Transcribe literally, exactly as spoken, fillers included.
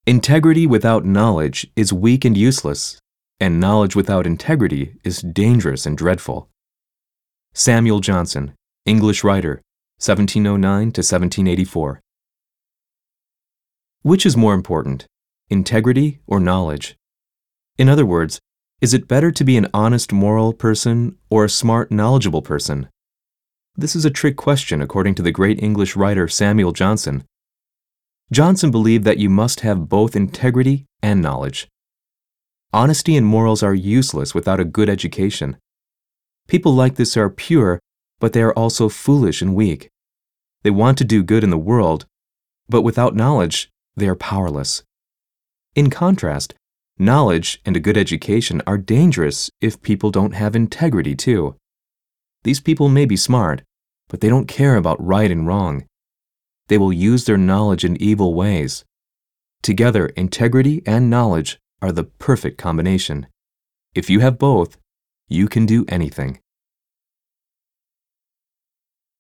Integrity without knowledge is weak and useless, and knowledge without integrity is dangerous and dreadful. Samuel Johnson, English writer, seventeen oh nine to seventeen eighty-four. Which is more important, integrity or knowledge? In other words, is it better to be an honest moral person or a smart knowledgeable person? This is a trick question according to the great English writer Samuel Johnson. Johnson believed that you must have both integrity and knowledge. Honesty and morals are useless without a good education. People like this are pure, but they are also foolish and weak. They want to do good in the world, but without knowledge, they are powerless. In contrast, knowledge and a good education are dangerous if people don't have integrity too. These people may be smart, but they don't care about right and wrong. They will use their knowledge in evil ways. Together, integrity and knowledge are the perfect combination. If you have both, you can do anything.